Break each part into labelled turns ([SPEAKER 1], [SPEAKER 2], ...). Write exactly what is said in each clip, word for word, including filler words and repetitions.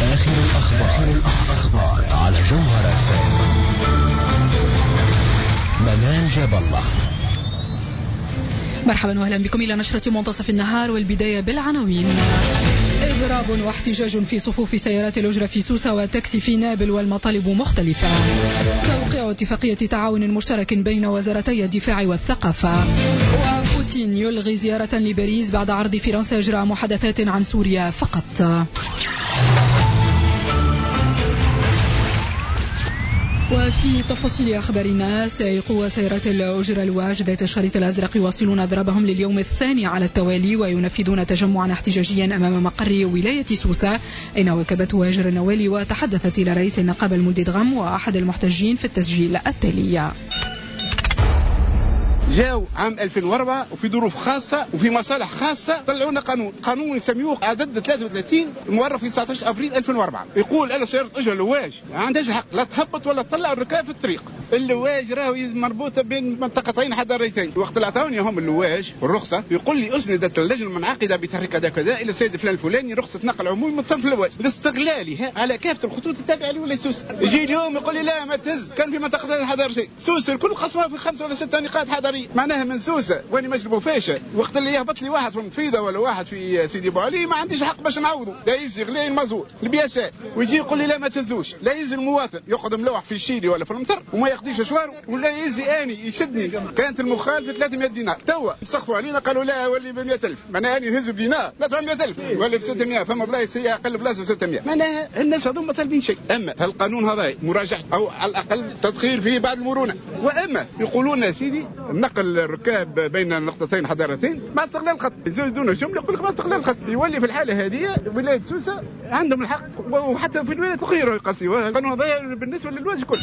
[SPEAKER 1] آخر الأخبار, الأخبار على جوهر اف ام. منال جاب الله.
[SPEAKER 2] مرحبا واهلا بكم إلى نشرة منتصف النهار، والبداية بالعناوين. إضراب واحتجاج في صفوف سيارات الأجرة في سوسة وتاكسي في نابل والمطالب مختلفة. توقيع اتفاقية تعاون مشترك بين وزارتي الدفاع والثقافة. وبوتين يلغي زيارة لباريس بعد عرض فرنسا إجراء محادثات عن سوريا فقط. وفي تفاصيل أخبارنا، سائقو سيارات الأجرة الواج ذات الشريط الأزرق يواصلون إضرابهم لليوم الثاني على التوالي، وينفذون تجمعا احتجاجيا أمام مقر ولاية سوسة، أين واكبته هاجر النوالي وتحدثت إلى رئيس النقابة المولد غم وأحد المحتجين في التسجيل التالي.
[SPEAKER 3] جاو عام ألفين وأربعة وفي ظروف خاصة وفي مصالح خاصة طلعونا قانون قانون يسميوه عدد ثلاثة وثلاثين المؤرخ في تسعة عشر أبريل ألفين وأربعة، يقول أنا سيارة أجرة لواج ما عندهاش الحق لا تهبط ولا تطلع الركاب في الطريق. اللواج راهو مربوطة بين منطقتين حضاريتين، وقت اللي عطاوني هم اللواج والرخصة يقول لي أسندت اللجنة المنعقدة بتحريك كذا كذا إلى السيد فلان الفلاني رخصة نقل عمومي من صنف اللواج لاستغلالها على كافة الخطوط التابعة لولاية سوسة. يجي اليوم يقول لي لا ما تهز، كان في منطقتين حضاريتين سوسة الكل قسمها في خمسة ولا ستة نقاط حضارية، معناها من سوسة واني ماشي بوفاشه وقت اللي يهبط لي واحد في المفيده ولا واحد في سيدي ابو علي ما عنديش حق باش نعوضه، لا يزي غلي المزور البياسات، ويجي يقول لي لا ما تهزوش، لا يزي المواطن يقعد ملوح في الشيلي ولا في المطر وما يقضيش اشواره، ولا يزي اني يشدني كانت المخالفه ثلاثمائة دينار، توا سخفوا علينا قالوا لا ولي ب مئة ألف، معناها اني نهز بدينار لا ثمانمائة ألف ولا ب ستمائة، فما بلايص هي اقل بلاصه ب ستمائة، معناها الناس هذوما طالبين شيء، اما هالقانون هذا مراجعه او على الاقل تدخير فيه بعض المرونه، واما يقولون يا سيدي نقل الركاب بين نقطتين حضارتين مع استغلال الخط، يزودون جمله يقول لك مع استغلال الخط، يولي في الحاله هذه ولايه سوسه عندهم الحق، وحتى في الولايات الاخرى يقاسيوها، القانون هذا بالنسبه للواج الكل.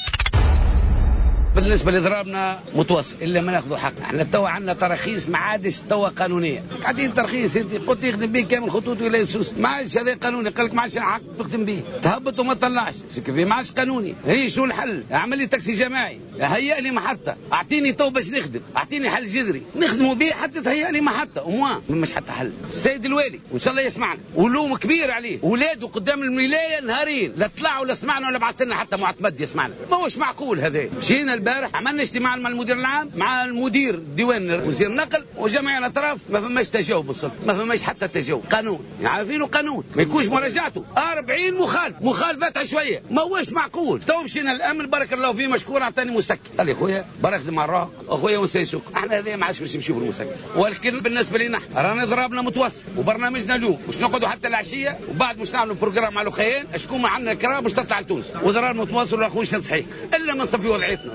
[SPEAKER 4] بالنسبه لضرابنا متوسط الا ما ناخذوا حق، احنا توا عندنا تراخيص ما عادش توا قانونيه، قاعدين ترخيص انت قلت يخدم به كامل خطوط ولايه سوسه، ما عادش هذا قانوني، قال لك ما عادش حق تخدم به، تهبط وما تطلعش، كيف ما عادش قانوني، هي شو الحل؟ اعمل لي تاكسي جماعي، هيئ لي محطه، اعطيني تو باش نخدم، اعطيني حل جذري، نخدموا به حتى تهيئ لي محطه، وما مش حتى حل، السيد الوالي وان شاء الله يسمعنا، ولوم كبير عليه، اولاده قدام الولايه نهارين، لا طلعوا ولا سمعنا ولا بعث لنا حتى معتمد يسمعنا، ما هوش معقول هذا، مشينا البارح عملنا اجتماع مع المدير العام مع المدير ديوان وزير النقل وجميع الاطراف، ما فماش تجاوب السلطه، ما فماش حتى تجاوب، قانون عارفينه قانون ما يكونش مراجعته، أربعين مخالف مخالفات عشوائيه، ما هوش معقول، تو مشينا الامن بارك الله فيه مشكور اعطاني مسكن، قال لي خويا بارك مع الراهق اخويا ونسيسوك، احنا هذا ما عادش باش نمشيو بالمسكن، ولكن بالنسبه لنا رانا ضربنا متوسط وبرنامجنا اليوم مش نقعدوا حتى العشيه وبعد مش نعملوا بروجرام مع الاخيين شكون ما عندنا الكرام مش تطلع لتونس، وضربنا متواصل ولا اخويا صحيح الا ما نصفي وضعيتنا.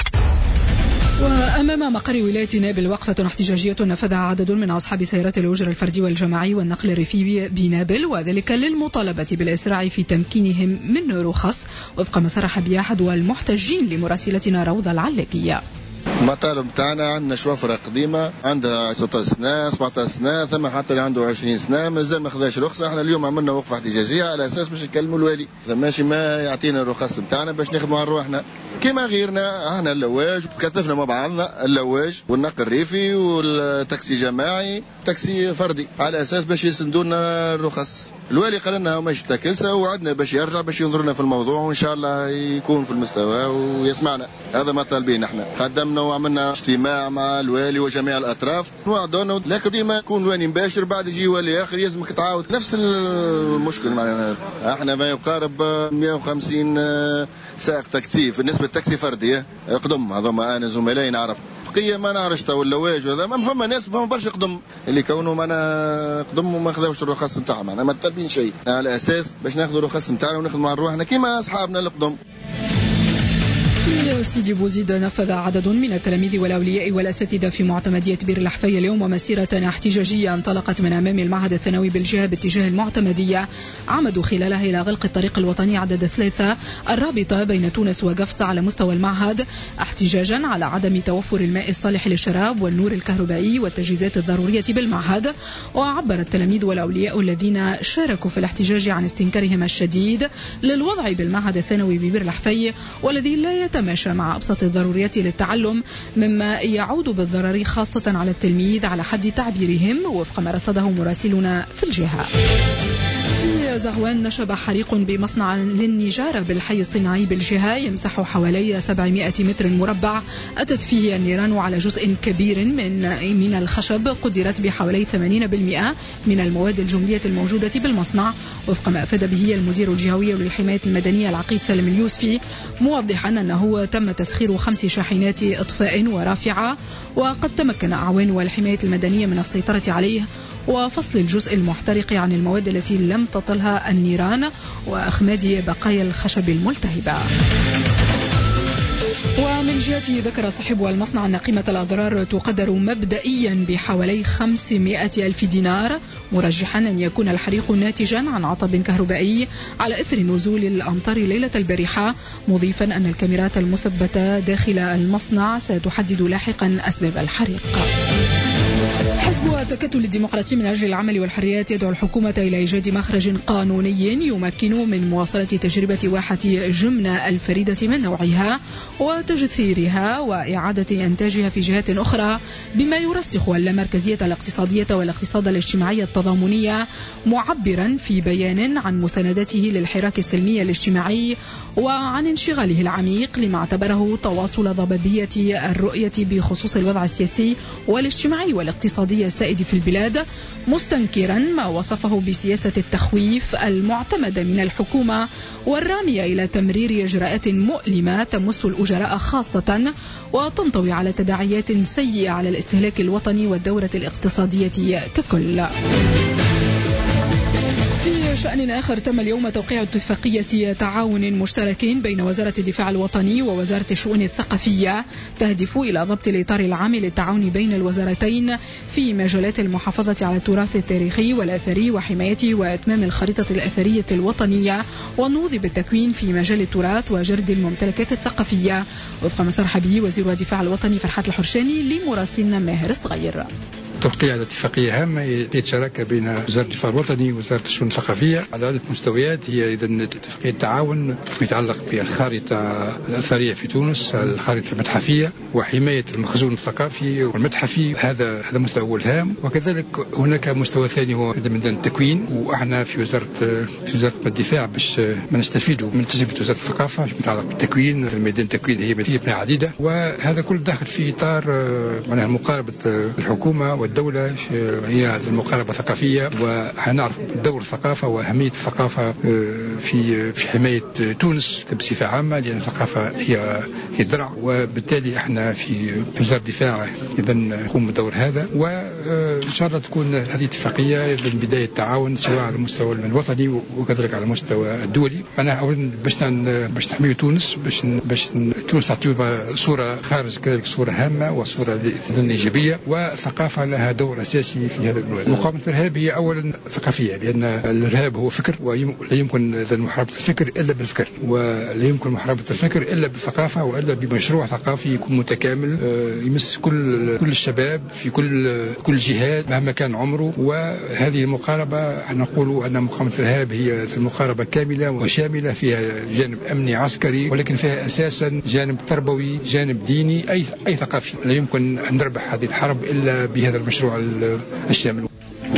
[SPEAKER 2] وأمام مقر ولاية نابل وقفة احتجاجية نفذها عدد من أصحاب سيارات الأجرة الفردي والجماعي والنقل الريفي بنابل، وذلك للمطالبة بالإسراع في تمكينهم من رخص، وفق ما صرح به أحد المحتجين لمراسلتنا روضة العلاقية.
[SPEAKER 5] المطالب بتاعنا عندنا شوفرة قديمة عندها ستة عشر سنة سبعة عشر سنة، ثم حتى اللي عنده عشرين سنة مازال ما خداش رخصة، احنا اليوم عملنا وقفة احتجاجية على أساس باش نكلموا الوالي، ماشي ما يعطينا الرخص بتاعنا باش نخدموا على رواحنا كما غيرنا، احنا اللواج تكاتفنا مع بعضنا اللواج والنقل الريفي والتاكسي جماعي تاكسي فردي على أساس باش يسندونا الرخص. الوالي قال لنا ماشي تاكلسة وعدنا باش يرجع باش ينظرنا في الموضوع وإن شاء الله يكون في المستوى ويسمعنا، هذا ما طالبين احنا. قدمنا وعملنا اجتماع مع الوالي وجميع الأطراف وعدونا، لكن ديما يكون الوالي مباشر بعد يجي والي آخر يلزمك تعاود نفس المشكل معنا. احنا ما يقارب مئة وخمسين سائق تاكسي بالنسبة للتاكسي فردي قدم، هذوما أنا زملائي نعرف، بقية ما نعرفش تو اللواج وهذا، ما فما ناس فما برشا قدم اللي كونوا معنا قدم وما خذاوش الرخص نتاعهم، معنا ما طالبين شيء على أساس باش ناخذوا الرخص نتاعنا ونخدموا مع روحنا كيما أصحابنا القدم.
[SPEAKER 2] في سيدي بوزيد نفذ عدد من التلاميذ والأولياء والأساتذة في معتمدية بير الحفية اليوم مسيرة احتجاجية انطلقت من أمام المعهد الثانوي بالجهة باتجاه المعتمدية، عمدوا خلالها إلى غلق الطريق الوطني عدد ثلاثة الرابطة بين تونس وقفص على مستوى المعهد، احتجاجا على عدم توفر الماء الصالح للشراب والنور الكهربائي والتجهيزات الضرورية بالمعهد. وعبر التلاميذ والأولياء الذين شاركوا في الاحتجاج عن استنكارهم الشديد للوضع بالمعهد الثانوي ببير الحفية والذي لا يتماشى مع أبسط الضروريات للتعلم، مما يعود بالضرر خاصة على التلميذ على حد تعبيرهم، وفق ما رصده مراسلنا في الجهة. في زهوان نشب حريق بمصنع للنجارة بالحي الصناعي بالجهة يمسح حوالي سبعمائة متر مربع. أتت فيه النيران على جزء كبير من من الخشب قدرت بحوالي ثمانين بالمئة من المواد الجملية الموجودة بالمصنع، وفق ما أفاد به المدير الجهوي للحماية المدنية العقيد سالم اليوسفي، موضحا أنه تم تسخير خمس شاحنات إطفاء ورافعة، وقد تمكن أعوان الحماية المدنية من السيطرة عليه وفصل الجزء المحترق عن المواد التي لم تطلها النيران وأخماد بقايا الخشب الملتهبة. ومن جهته ذكر صاحب المصنع أن قيمة الأضرار تقدر مبدئيا بحوالي خمسمائة ألف دينار، مرجحا أن يكون الحريق ناتجا عن عطب كهربائي على إثر نزول الأمطار ليلة البارحة، مضيفا أن الكاميرات المثبتة داخل المصنع ستحدد لاحقا أسباب الحريق. حزب التكتل الديمقراطي من أجل العمل والحريات يدعو الحكومة إلى إيجاد مخرج قانوني يمكن من مواصلة تجربة واحة جمنة الفريدة من نوعها وتجثيرها وإعادة إنتاجها في جهات أخرى، بما يرسخ اللامركزية الاقتصادية والاقتصاد الاجتماعي التضامنية، معبرا في بيان عن مساندته للحراك السلمي الاجتماعي وعن انشغاله العميق لما اعتبره تواصل ضبابية الرؤية بخصوص الوضع السياسي والاجتماعي والاقتصادي السائد في البلاد، مستنكرا ما وصفه بسياسة التخويف المعتمدة من الحكومة والرامية إلى تمرير إجراءات مؤلمة تمس الأجراء خاصة وتنطوي على تداعيات سيئة على الاستهلاك الوطني والدورة الاقتصادية ككل. في شأن آخر، تم اليوم توقيع اتفاقية تعاون مشترك بين وزارة الدفاع الوطني ووزارة الشؤون الثقافية تهدف إلى ضبط الإطار العام للتعاون بين الوزارتين في مجالات المحافظة على التراث التاريخي والأثري وحمايته وإتمام الخريطة الأثرية الوطنية والنهوض بالتكوين في مجال التراث وجرد الممتلكات الثقافية، وفق ما صرح به وزير الدفاع الوطني فرحات الحرشاني لمراسلنا ماهر الصغير.
[SPEAKER 6] توقيع على اتفاقية هامة هي شراكة بين وزارة الدفاع الوطني ووزارة الشؤون الثقافية على عدة مستويات. هي إذن اتفاقية تعاون يتعلق بالخارطة الأثرية في تونس، الخارطة المتحفية وحماية المخزون الثقافي والمتحفي، هذا هذا مستوى هام. وكذلك هناك مستوى ثاني هو ميدان التكوين، وإحنا في وزارة في وزارة الدفاع باش ما نستفيدوا من تجربة وزارة الثقافة يتعلق بالتكوين. ميدان التكوين هي مدينة عديدة، وهذا كل داخل في إطار معناها مقاربة الحكومة والدولة، هي المقاربة الثقافية، وحنعرف دور الثقافة وأهمية الثقافة في في حماية تونس بصفة عامة، لأن الثقافة هي هي درع، وبالتالي احنا في وزارة الدفاع إذا نقوم بدور هذا، وإن شاء الله تكون هذه اتفاقية إذا بداية تعاون سواء على المستوى الوطني وكذلك على المستوى الدولي. أنا أولا باش باش نحمي تونس، باش باش تونس تعطيها صورة خارج كذلك صورة هامة وصورة إيجابية، والثقافة لها دور أساسي في هذا الموضوع. مقاومة الإرهاب هي أولا ثقافية، لأن الإرهاب هو فكر، ولا يمكن محاربة الفكر إلا بالفكر، ولا يمكن محاربة الفكر إلا بالثقافة وإلا بمشروع ثقافي يكون متكامل يمس كل كل الشباب في كل كل الجهات مهما كان عمره. وهذه المقاربة نقول أن مقاومة الإرهاب هي المقاربة كاملة وشاملة، فيها جانب أمني عسكري، ولكن فيها أساسا جانب تربوي، جانب ديني، أي أي ثقافي. لا يمكن أن نربح هذه الحرب إلا بهذا المشروع الشامل.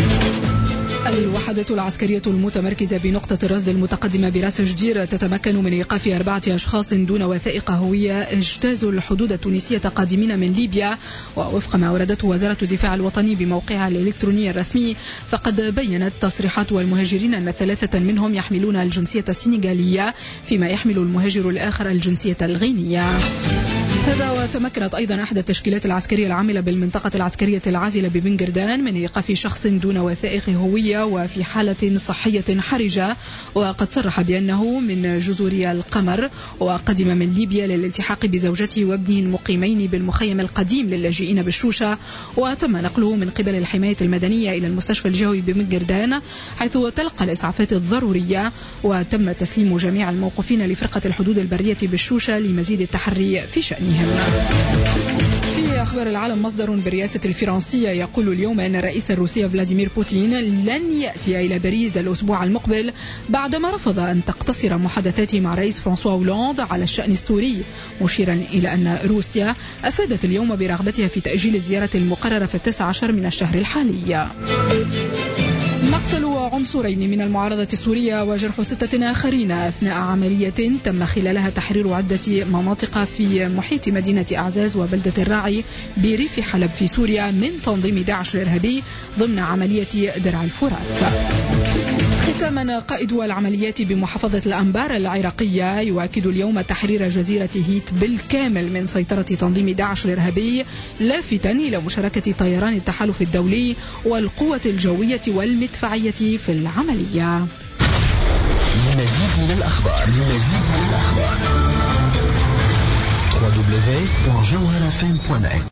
[SPEAKER 2] الوحدة العسكرية المتمركزة بنقطة الرصد المتقدمة براس جدير تتمكن من إيقاف أربعة أشخاص دون وثائق هوية اجتازوا الحدود التونسية قادمين من ليبيا، ووفق ما أوردته وزارة الدفاع الوطني بموقعها الإلكتروني الرسمي، فقد بيّنت تصريحات المهاجرين أن ثلاثة منهم يحملون الجنسية السنغالية، فيما يحمل المهاجر الآخر الجنسية الغينية. هذا وتمكنت أيضا أحد التشكيلات العسكرية العاملة بالمنطقة العسكرية العازلة ببنجردان من إيقاف شخص دون وثائق هوية وفي حالة صحية حرجة، وقد صرح بأنه من جزر القمر، وقدم من ليبيا للالتحاق بزوجته وابنه المقيمين بالمخيم القديم للاجئين بالشوشة، وتم نقله من قبل الحماية المدنية إلى المستشفى الجوي ببنجردان حيث تلقى الإسعافات الضرورية، وتم تسليم جميع الموقوفين لفرقة الحدود البرية بالشوشة لمزيد التحري في شأنهم. في أخبار العالم، مصدر بالرئاسة الفرنسية يقول اليوم أن الرئيس الروسي فلاديمير بوتين لن يأتي إلى باريس الأسبوع المقبل بعدما رفض أن تقتصر محادثاته مع الرئيس فرانسوا هولاند على الشأن السوري، مشيرا إلى أن روسيا أفادت اليوم برغبتها في تأجيل الزيارة المقررة في التاسع عشر من الشهر الحالي. مقتل عنصرين من المعارضة السورية وجرح ستة آخرين أثناء عملية تم خلالها تحرير عدة مناطق في محيط مدينة أعزاز وبلدة الراعي بريف حلب في سوريا من تنظيم داعش الإرهابي ضمن عملية درع الفرات. ختاما، قائد العمليات بمحافظة الأنبار العراقية يؤكد اليوم تحرير جزيرة هيت بالكامل من سيطرة تنظيم داعش الإرهابي، لافتا إلى مشاركة طيران التحالف الدولي والقوة الجوية والمدفعية في العملية.
[SPEAKER 1] لمزيد من الأخبار لمزيد من الأخبار دبليو دبليو دبليو دوت جوهرة إف إم دوت نت